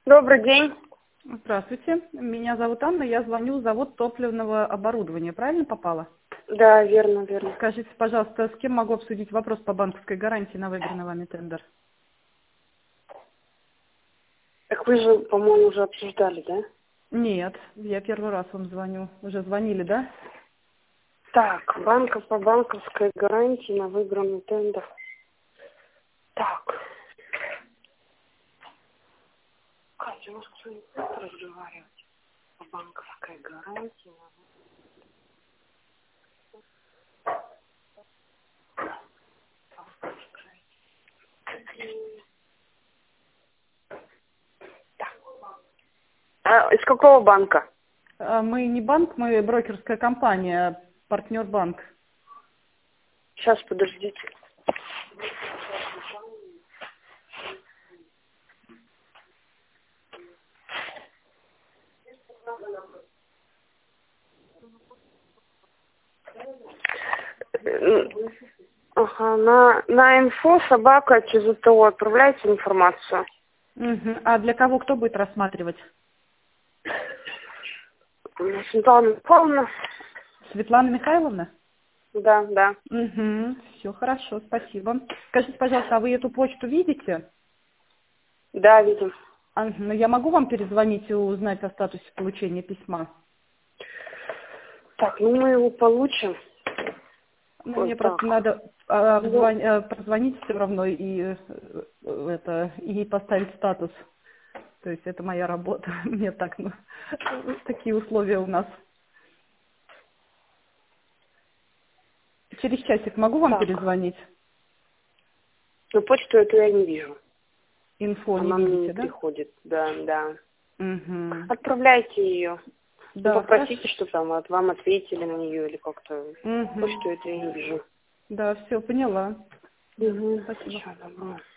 Добрый день. Здравствуйте, меня зовут Анна, я звоню в завод топливного оборудования, правильно попала? Да, верно, верно. Скажите, пожалуйста, с кем могу обсудить вопрос по банковской гарантии на выигранный вами тендер? Так вы же, по-моему, уже обсуждали, да? Нет, я первый раз вам звоню. Уже звонили, да? Так, банка по банковской гарантии на выигранный тендер. Так. Катя, у нас кто-нибудь будет разговаривать по банковской гарантии? Из какого банка? Мы не банк, мы брокерская компания, партнер банк. Сейчас, подождите. Ага, на инфо собака ЧЗТО отправляйте информацию. Мгм. А для кого кто будет рассматривать? Светлана Михайловна. Светлана Михайловна? Да, да. Угу, все хорошо, спасибо. Скажите, пожалуйста, а вы эту почту видите? Да, видим. Ну, я могу вам перезвонить и узнать о статусе получения письма? Так, ну мы его получим. Ну, Вот мне просто так. надо Ну, прозвонить все равно и поставить статус. То есть это моя работа. Мне так, такие условия у нас. Через часик могу вам так. перезвонить? Но почту эту я не вижу. Инфо не Она мне не видите, да? приходит. Да, да. Угу. Отправляйте ее. Ну, Да, хорошо. попросите, чтобы там вам ответили на нее или как-то. Угу. Почту эту я не вижу. Да, все, поняла. Да, Угу. спасибо. Все, добро.